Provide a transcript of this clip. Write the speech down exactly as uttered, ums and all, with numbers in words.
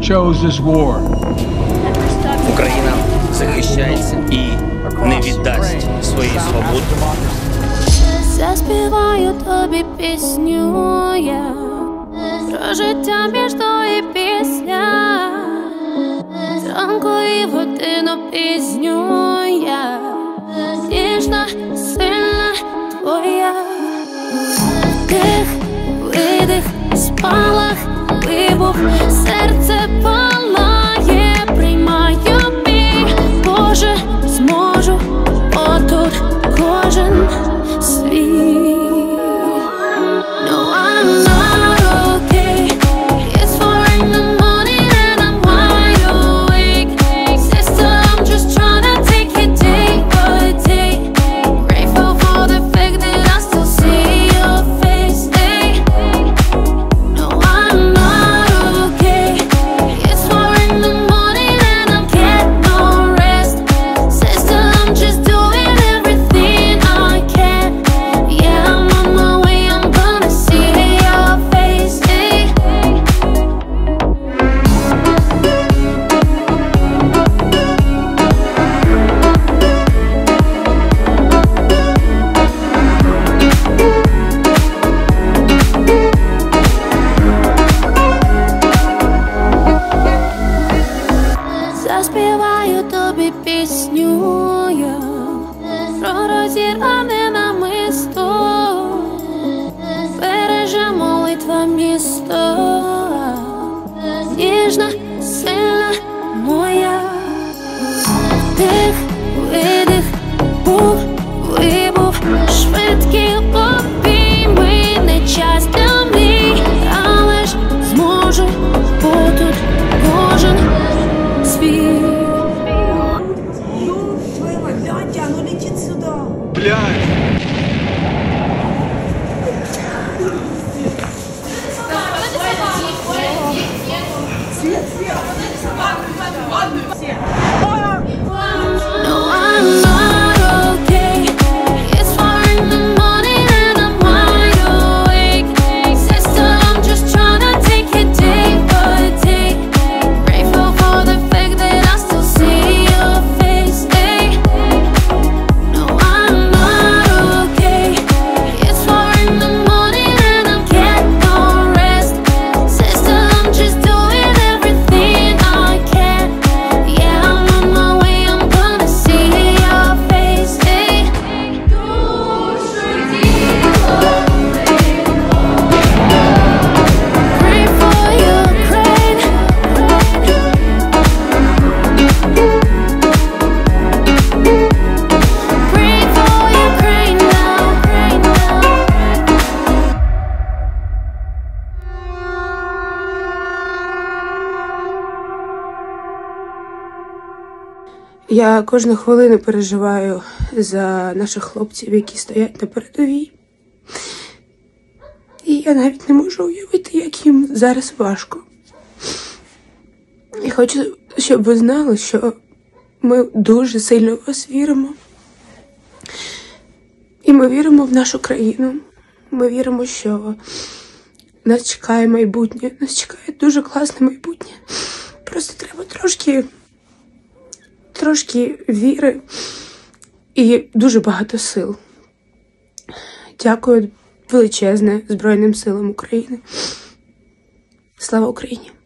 chose this war. Україна захищається і не віддасть свої свободи. Заспіваю тобі пісню я про життя між до і після, зранку і в годину пізню я, ніжна, сильна твоя. Вдих, видих, спалах, вибух, серце палає, приймаю бій, Боже, зможу, отут кожен свій. No, I'm not okay. It's four in the morning and I'm wide awake. Sister, I'm just trying to take it day by day. Grateful for the fact that I still see your face. Hey. No, I'm not okay. It's four in the morning and I'm getting no rest. Sister, I'm just doing everything I can. Yeah, I'm on my way, I'm gonna see your face. Hey. Заспіваю тобі пісню я про розірване намисто, береже молитва місто, ніжна, сильна моя. Вдих, видих, був, вибух, швидкі обійми, не час для мрій, але ж зможу бути кожен свій. Гляньте, оно летит сюда. Блядь! No, I'm not okay. It's four in the morning and I'm wide awake. Sister, I'm just trying to take it day by day. Grateful for the fact that I still see your face. Hey. No, I'm not okay. It's four in the morning and I'm getting no rest. Sister, I'm just doing everything I can. Yeah, I'm on my way, I'm gonna see your face. Hey. Pray for Ukraine. Pray for Ukraine now. Я кожну хвилину переживаю за наших хлопців, які стоять на передовій. І я навіть не можу уявити, як їм зараз важко. І хочу, щоб ви знали, що ми дуже сильно в вас віримо. І ми віримо в нашу країну. Ми віримо, що нас чекає майбутнє. Нас чекає дуже класне майбутнє. Просто треба трошки... Трошки віри і дуже багато сил. Дякую величезне Збройним силам України. Слава Україні!